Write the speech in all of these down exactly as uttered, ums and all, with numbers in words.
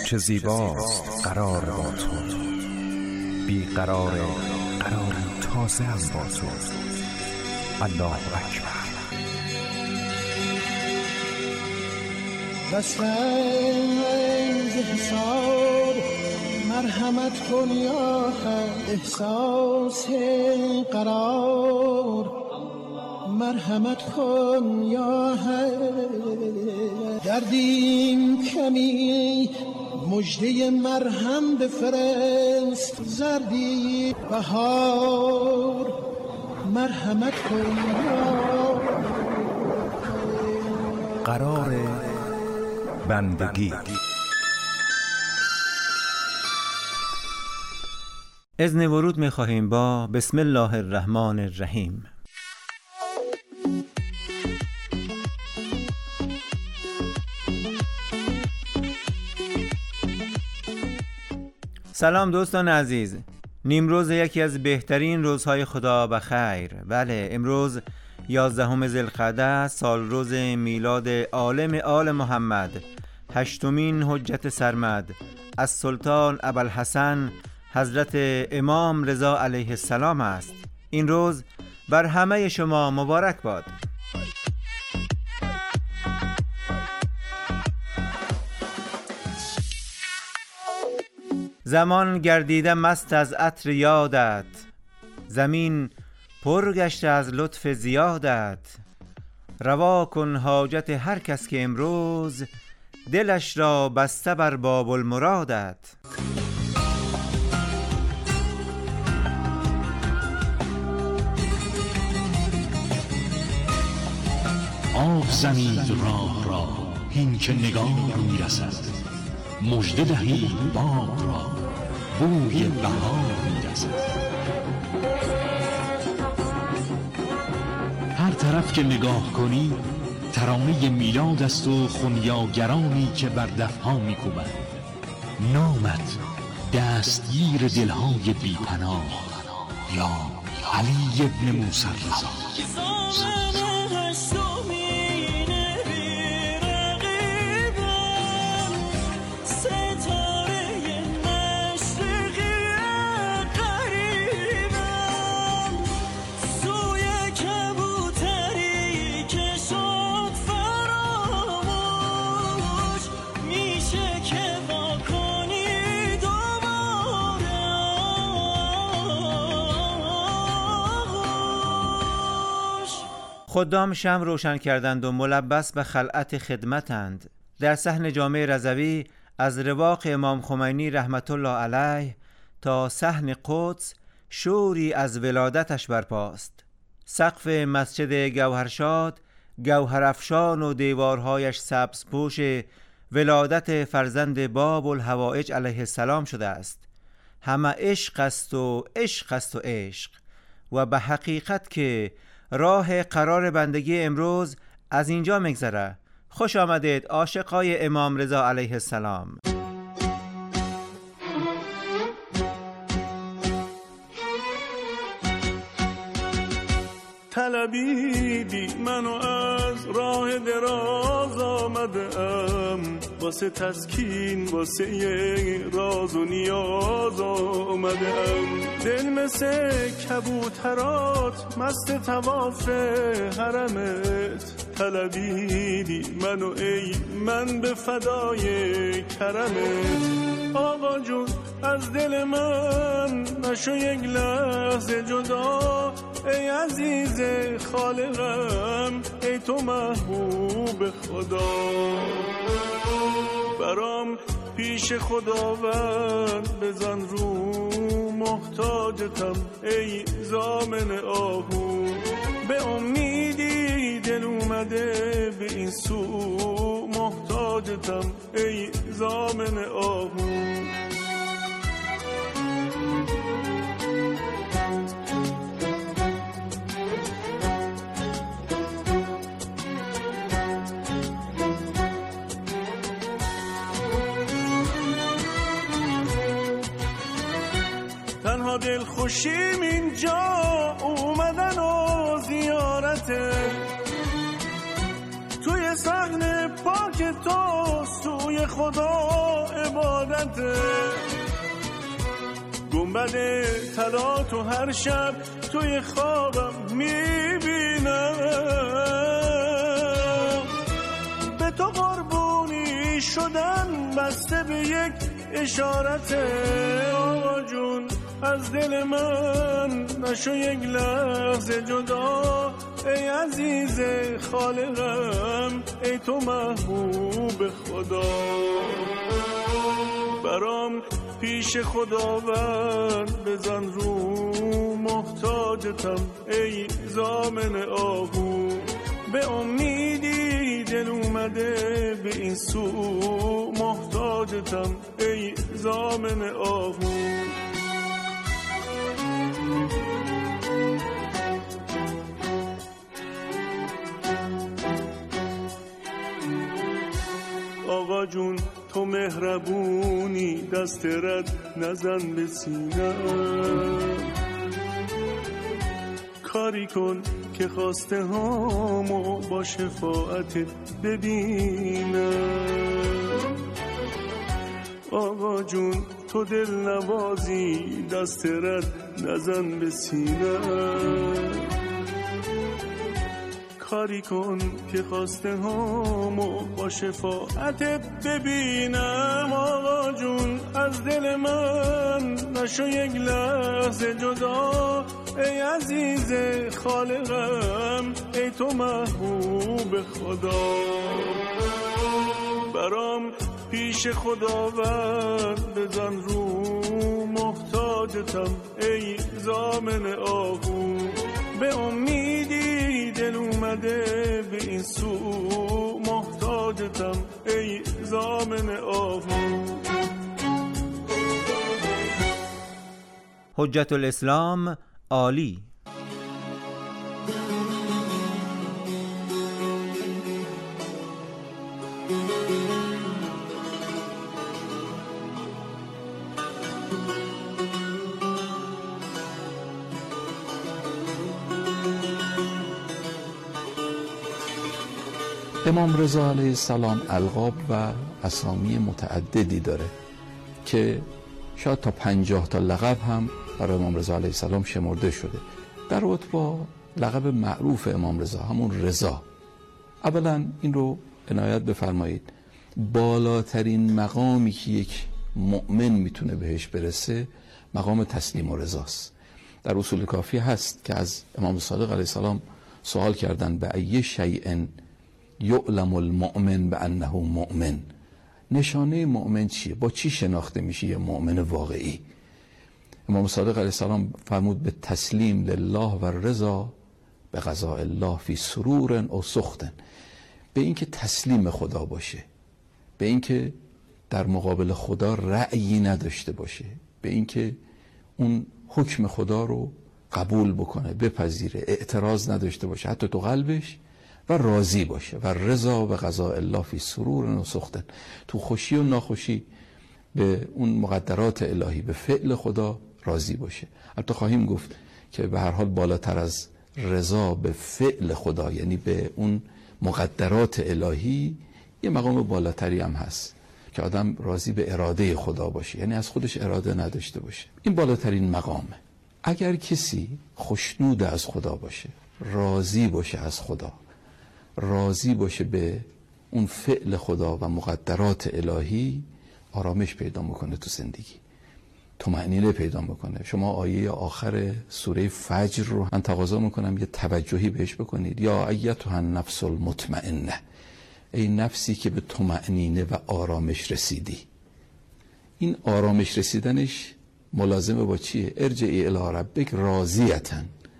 چه زیباست قرار با تو، بی قرار قرار تازه هم با تو. الله اکبر. بس رنج حساب مرحمت کن یا حق، احساس قرار مرحمت کن یا حق. دردیم کمی مژده مرهم بفرست، زردی بهار مرحمت کن یا قرار بندگی. اذن ورود می خواهیم با بسم الله الرحمن الرحیم. سلام دوستان عزیز، نیمروز یکی از بهترین روزهای خدا بخیر. بله، امروز یازدهم ذوالقعده است، سال روز میلاد عالم آل محمد، هشتمین حجت سرمد از سلطان ابوالحسن حضرت امام رضا علیه السلام است. این روز بر همه شما مبارک باد. زمان گردیده مست از عطر یادت، زمین پر گشته از لطف زیادت. روا کن حاجت هر کس که امروز، دلش را بسته بر باب المرادت. آب زنید راه را هین که نگاه میرسد، مژده دهید باغ را بوی بهار میرسد. هر طرف که نگاه کنی ترانه میلاد است و خونیاگرانی که بر دفها میکوبند. نامت دستگیر دلهای بی‌پناه یا علی ابن موسی رضا. خدام شمع روشن کردند و ملبس به خلعت خدمتند. در صحن جامع رضوی از رواق امام خمینی رحمت الله علیه تا صحن قدس شوری از ولادتش برپاست. سقف مسجد گوهرشاد گوهرافشان و دیوارهایش سبزپوش ولادت فرزند باب الحوائج علیه السلام شده است. همه عشق است و عشق است و عشق، و به حقیقت که راه قرار بندگی امروز از اینجا میگذره. خوش آمدید عاشقای امام رضا علیه السلام. طلبیدی منو از راه دراز آمدم، واسه تسکین واسه یه راز و نیاز آمدم. دل مثل کبوترات مست طواف حرمت، طلبیدی منو ای من به فدای کرمت. آقا جون از دل من نشو یک لحظه جدا، ای عزیز خالقم ای تو محبوب خدا. برام پیش خداوند بزن رو محتاجتم ای ضامن آهو. به امیدی دل اومده به این سو محتاجتم ای ضامن آهو. تنها دل خوشیم اینجا اومدن و زیارته، توی صحن پاک خاک تو سوی خدا عبادته. گنبد طلا تو هر شب توی خوابم میبینم، به تو قربونی شدن بسته به یک اشارت. آقا جون از دل من نشو یک لحظه جدا، ای عزیز خالقم ای تو محبوب خدا. برام پیش خداوند بزن رو محتاجتم ای ضامن آهو، به امیدی دل اومده به این سو محتاجتم ای ضامن آهو. آقا جون تو مهربونی دست رد نزن به سینم، کاری کن که خواسته هامو با شفاعتت ببینم. آقا جون تو دل نوازی دست رد نزن به سینم، کاری کن که خواسته هامو با شفاعتت ببینم. آقا جون از دل من نشو یک لحظه جدا، ای عزیز خالقم ای تو محبوب خدا. برام پیش خداوند بزن رو محتاجتم ای ضامن آهو، به امیدی دل اومده به این سو محتاجتم ای ضامن آهو. حجت الاسلام عالی. امام رضا علیه السلام القاب و اسامی متعددی داره که شاید تا پنجاه تا لقب هم برای امام رضا علیه السلام شمرده شده. در رابطه با لقب معروف امام رضا، همون رضا، اولا این رو عنایت بفرمایید، بالاترین مقامی که یک مؤمن میتونه بهش برسه مقام تسلیم و رضاست. در اصول کافی هست که از امام صادق علیه السلام سوال کردن به ای شیء یعلم المؤمن بانه مؤمن، نشانه مؤمن چیه؟ با چی شناخته میشه یه مؤمن واقعی؟ امام صادق علیه السلام فرمود به تسلیم لله و رضا به قضاء الله فی سرور او سخط، به اینکه تسلیم خدا باشه، به اینکه در مقابل خدا رأیی نداشته باشه، به اینکه اون حکم خدا رو قبول بکنه، بپذیره، اعتراض نداشته باشه حتی تو قلبش، و راضی باشه. و رضا و قضاء الله فی سرور و سخط، تو خوشی و ناخوشی به اون مقدرات الهی، به فعل خدا راضی باشه. البته خواهیم گفت که به هر حال بالاتر از رضا به فعل خدا، یعنی به اون مقدرات الهی، یه مقام بالاتری هم هست که آدم راضی به اراده خدا باشه، یعنی از خودش اراده نداشته باشه. این بالاترین مقامه. اگر کسی خوشنود از خدا باشه، راضی باشه از خدا، راضی باشه به اون فعل خدا و مقدرات الهی، آرامش پیدا میکنه تو زندگی، طمأنینه پیدا میکنه. شما آیه آخر سوره فجر رو من تقاضا میکنم یه توجهی بهش بکنید. یا ایتها النفس المطمئنه، ای نفسی که به طمأنینه و آرامش رسیدی. این آرامش رسیدنش ملازمه با چیه؟ ارجعی الی ربک راضیةً،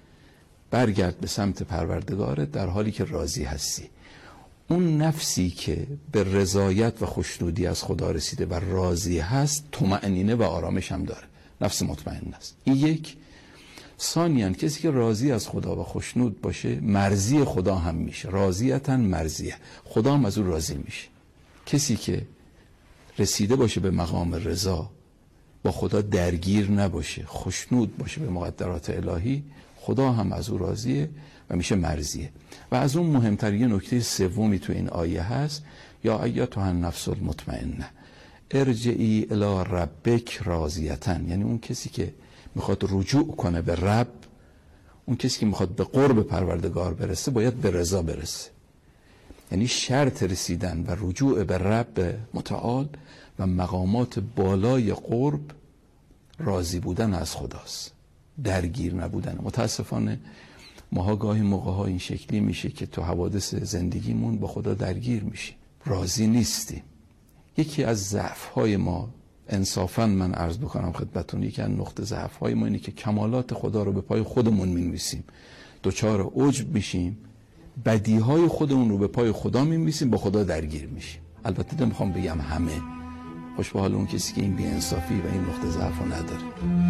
برگرد به سمت پروردگارت در حالی که راضی هستی. اون نفسی که به رضایت و خوشنودی از خدا رسیده و راضی هست، طمأنینه و آرامش هم داره، نفس مطمئن است. این یک. ثانیاً کسی که راضی از خدا و خوشنود باشه، مرضی خدا هم میشه، راضیةً مرضیه، خدا هم از اون راضی میشه. کسی که رسیده باشه به مقام رضا، با خدا درگیر نباشه، خوشنود باشه به مقدرات الهی، خدا هم از او راضیه و میشه مرضیه. و از اون مهمتر یه نکته سومی تو این آیه هست یا ایتها النفس المطمئنه ارجعی الی ربک راضیه، یعنی اون کسی که میخواد رجوع کنه به رب، اون کسی که میخواد به قرب پروردگار برسه باید به رضا برسه. یعنی شرط رسیدن و رجوع به رب متعال و مقامات بالای قرب راضی بودن از خداست، درگیر نبودن. متاسفانه ماها گاهی موقع‌ها این شکلی میشه که تو حوادث زندگیمون با خدا درگیر میشیم، راضی نیستیم. یکی از ضعف‌های ما، انصافاً من عرض بکنم خدمتتون، یکی از نقطه ضعف‌های ما اینه که کمالات خدا رو به پای خودمون می‌نویسیم، دوچار عجب میشیم، بدیهای خودمون رو به پای خدا می‌نویسیم، با خدا درگیر میشیم. البته نمیخوام بگم همه، خوش به حال اون کسی که این بی‌انصافی و این نقطه ضعف رو نداره.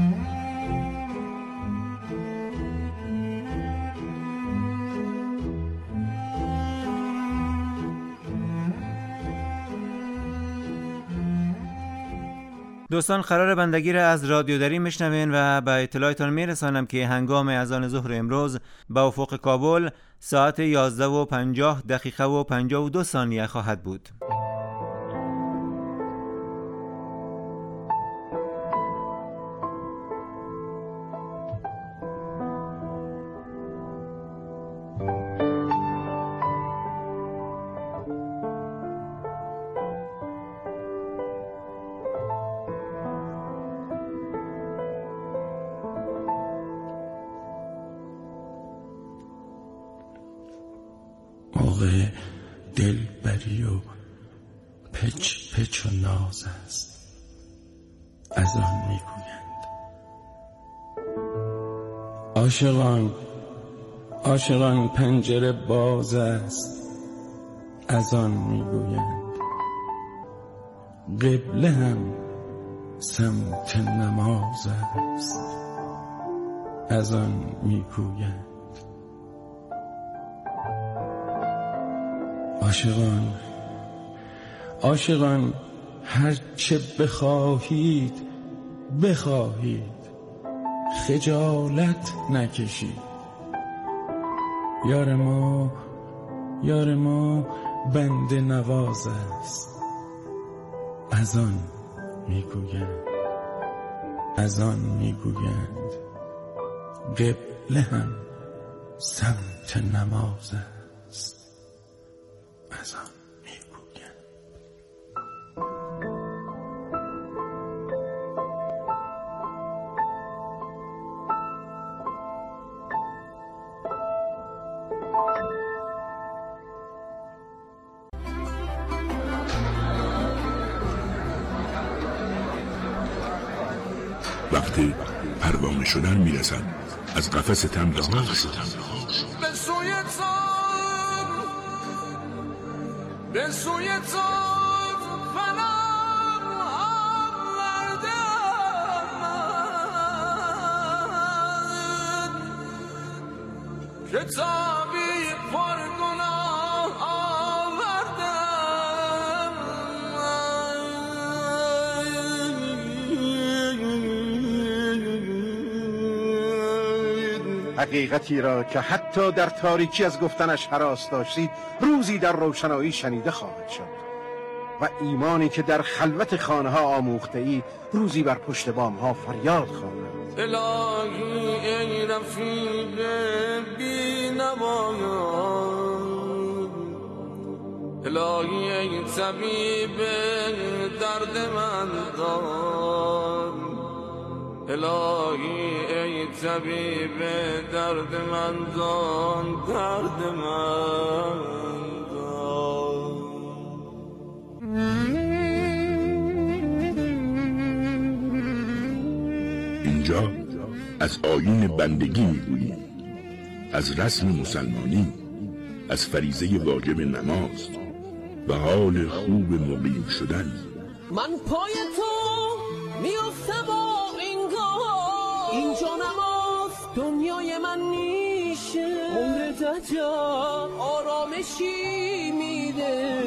دوستان، قرار بندگی را از رادیو دری میشنوین و به اطلاعتان میرسانم که هنگام اذان ظهر امروز به افق کابل ساعت یازده و پنجاه دقیقه و پنجاه و دو ثانیه خواهد بود. موقع دلبری و پچ پچ و ناز است، از آن میگویند. عاشقان عاشقان پنجره باز است، از آن میگویند. قبله هم سمت نماز است، از آن میگویند. عاشقان عاشقان هر چه بخواهید بخواهید، خجالت نکشید. یار ما یار ما بنده نواز است، از آن میگویند. از آن میگویند. قبله هم سمت نماز است، از آن میگویند. وقتی پروانه شدن میرسد از قفس تن رها به سوی تام به سوی تام فنم آوردم کتابی پر گناه آوردم. حقیقتی را که حتی در تاریکی از گفتنش هراس داشتید روزی در روشنایی شنیده خواهد شد و ایمانی که در خلوت خانه ها آموخته ای روزی بر پشت بام ها فریاد خواند. الهی ای رفیق بی نمایان، الهی ای طبیب درد من دان، الهی ای طبیب درد من دان، درد من دان. اینجا از آیین بندگی میگوییم، از رسم مسلمانی، از فریضه واجب نماز و حال خوب مقیم شدن. من پای تو میافتم و اینگاه اینجا نماز دنیای من میشه، عمر دجال آرامشی میده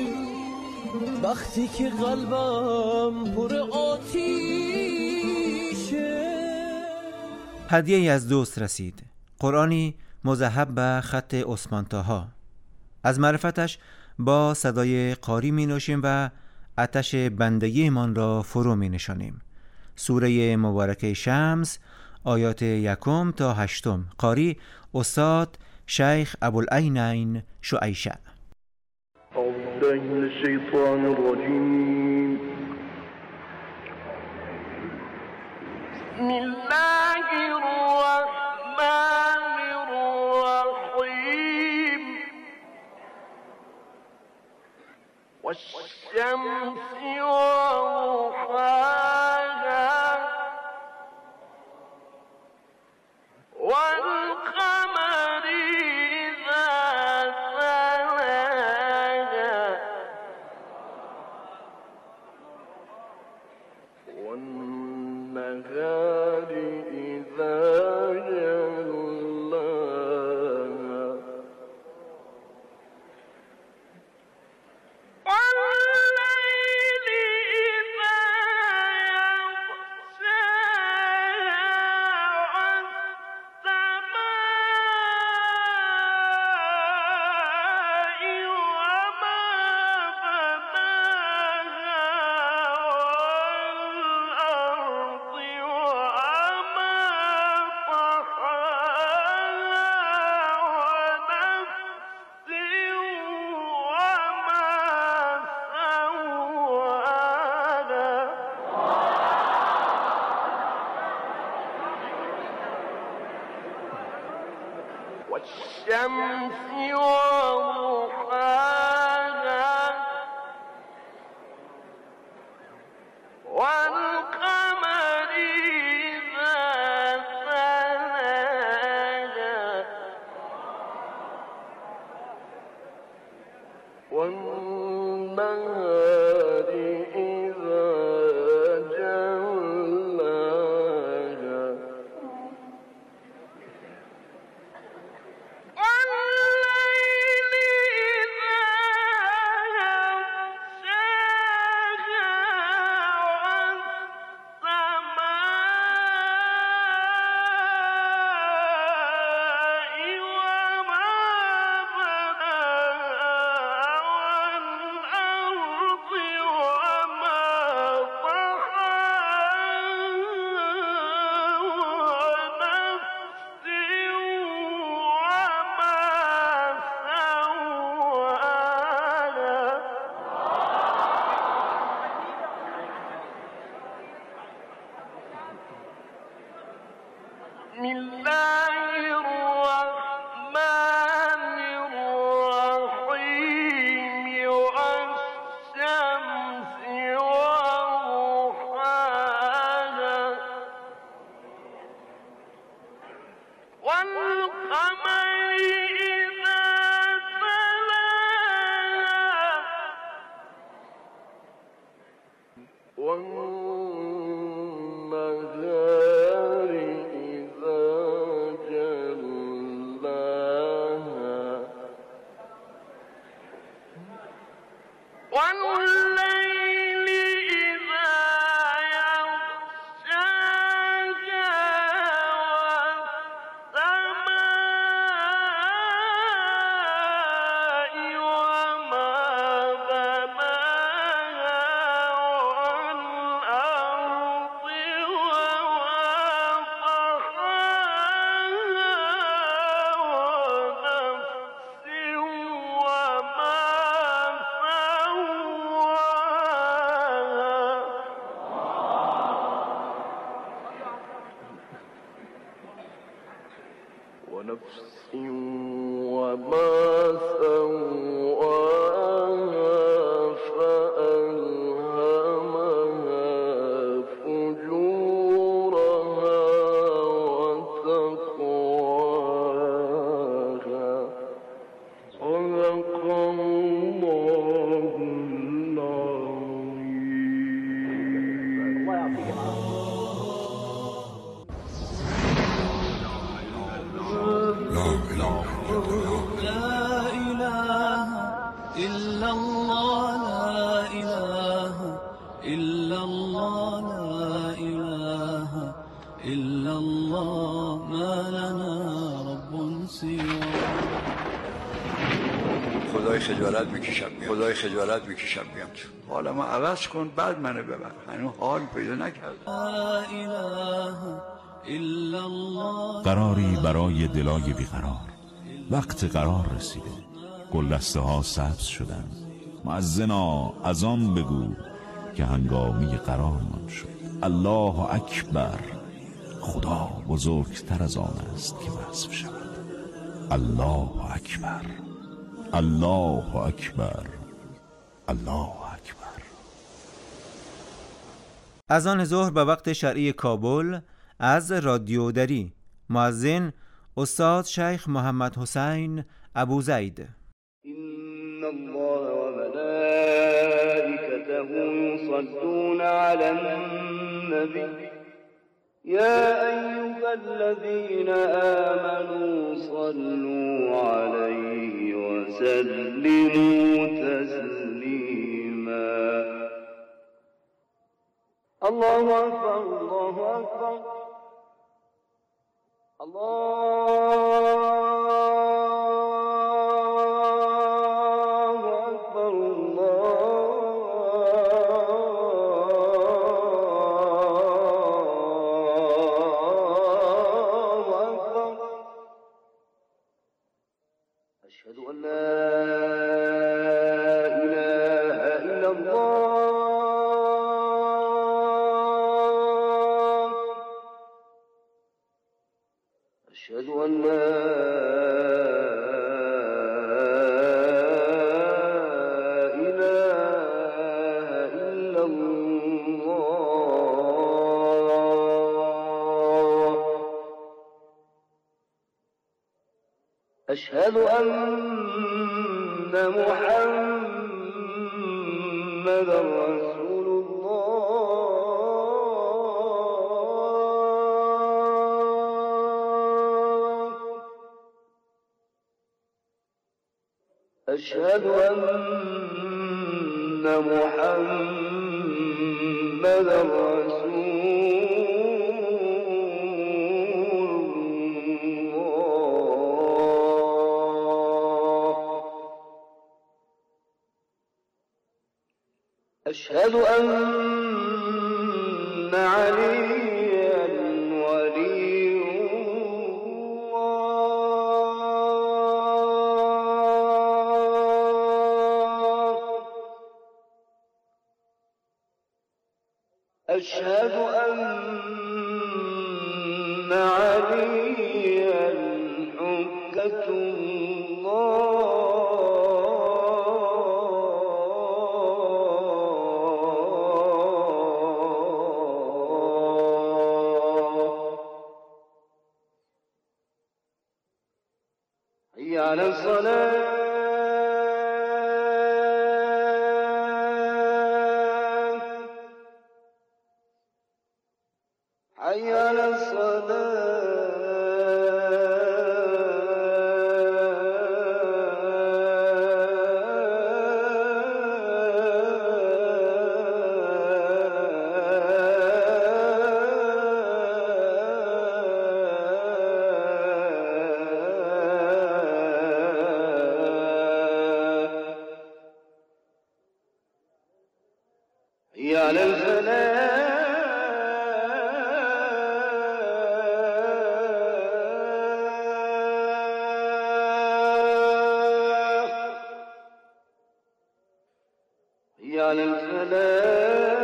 وقتی که قلبم پر آتیشه. هدیه‌ای از دوست رسید، قرآنی مذهب به خط عثمان طاها. از معرفتش با صدای قاری می نوشیم و آتش بندگی من را فرو می نشانیم. سوره مبارکه شمس آیات یکم تا هشتم. قاری استاد شیخ ابوالعینین شعیشع. اعوذ بالله من الشیطان الرجیم. بسم الله الرحمن الرحیم. والشمس وضحاها والقمر إذا تلاها والنهار إذا جلاها والليل إذا يغشاها والسماء وما بناها والأرض وما طحاها ونفس وما سواها والشمس وضحاها والقمر إذا تلاها والنهار إذا جلاها والليل إذا يغشاها والسماء وما بناها والأرض وما طحاها ونفس وما سواها بسم الله الرحمن الرحيم. والشمس وضحاها والقمر إذا تلاها والنهار إذا جلاها والليل إذا يغشاها والسماء وما بناها والأرض وما طحاها ونفس وما سواها ونفس وما سواها فألهمها فجورها وتقواها. صدق الله خجالت میکشم میام، خدای خجالت میکشم میام تو. حالا ما عوض کن بعد منو ببر. هنوز حال پیدا نکردم. قراری برای دلای بیقرار. وقت قرار رسیده، گل دسته ها سبز شدن. مؤذنا اذان بگو که هنگامی قرارمان شد. الله اکبر. خدا بزرگتر از آن است که وصف شود. الله اکبر، الله اکبر، الله اکبر. اذان ظهر به وقت شرعی کابل از رادیو دری. مؤذن استاد شیخ محمد حسین ابو زید. إن الله وملائكته يصلون على النبي يا أيها الذين آمنوا صلوا عليه وسلموا تسليما. الله أكبر الله أكبر الله أشهد أن محمد رسول الله. أشهد أن محمد رسول أشهد أن عليا ولي الله. أشهد أن عليا حجة الله. على الصلاة حي على الصلاة على الفلاح على الفلاح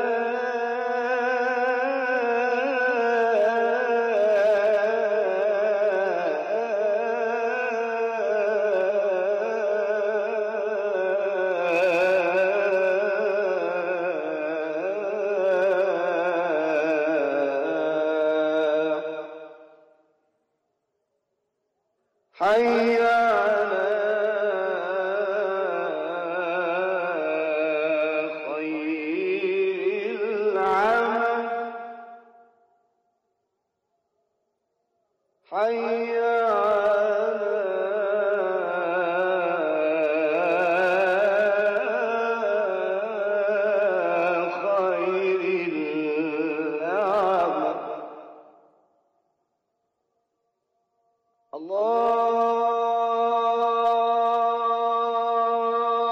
حي على خير العمل حي على خير العمل. الله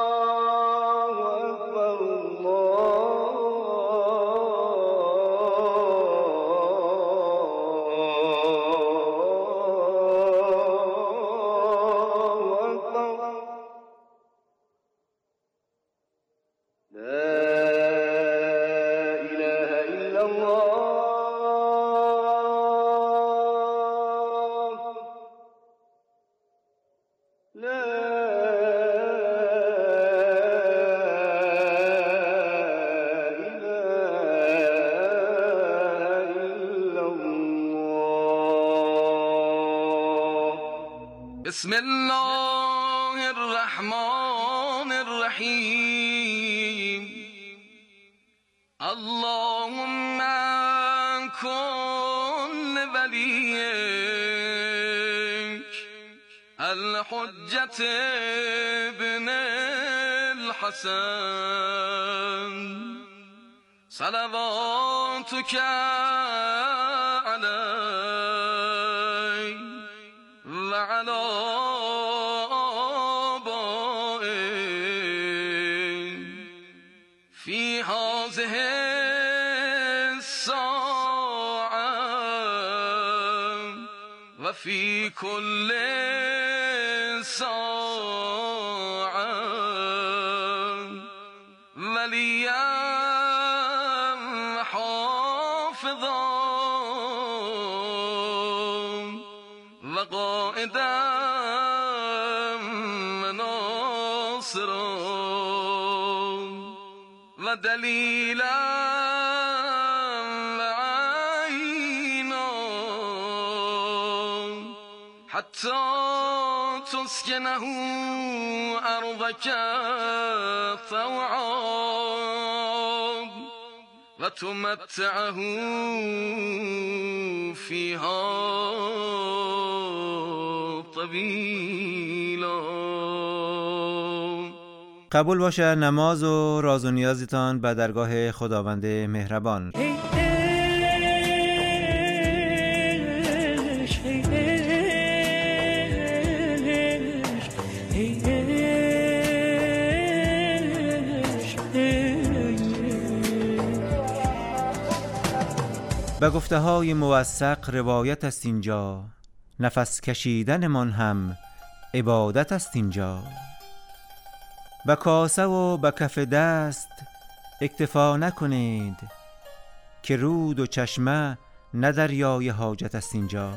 بسم الله الرحمن الرحیم اللهم کن ولیک الحجة ابن الحسن صلواتك علی و علی آبائه فی هذه الساعة و فی کل ساعة ولیا حافظا و قائدا و ناصرا و دلیلا و عینا حتی تسکنه ارضك طوعا و تمتعه فیها طویلا. قبول باشه نماز و راز و نیازتان به درگاه خداوند مهربان. به گفته های موثق روایت است اینجا، نفس کشیدن من هم عبادت است اینجا. به کاسه و به کف دست اکتفا نکنید که رود و چشمه نه دریای حاجت است اینجا.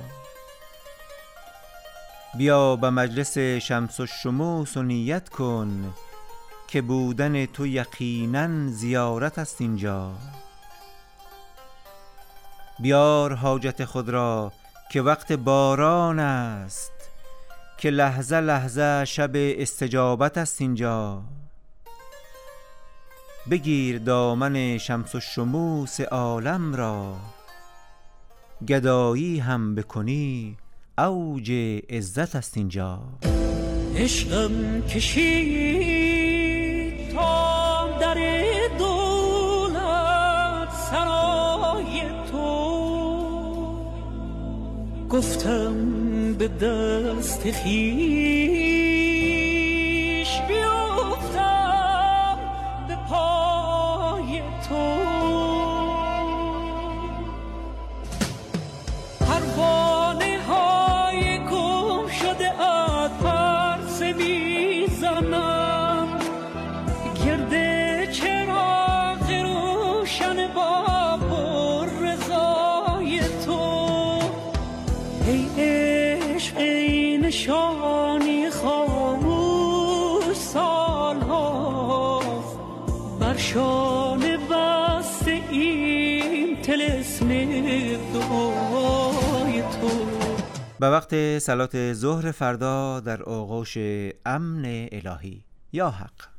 بیا به مجلس شمس و شموس و نیت کن که بودن تو یقینا زیارت است اینجا. بیار حاجت خود را که وقت باران است، که لحظه لحظه شب استجابت است اینجا. بگیر دامن شمس و شموس عالم را، گدایی هم بکنی اوج عزت است اینجا. عشقم کشید تا در دولت سرای تو، گفتم به دست خویش بیفتم به پای تو. پروانه های گم شده ات پرس میزنم، گرده چراغ روشن با رضای تو. ای عشق ای نشانی خاموش سالهاست، بر شانه بسته این طلسم دعای تو. به وقت صلات ظهر فردا در آغوش امن الهی. یا حق.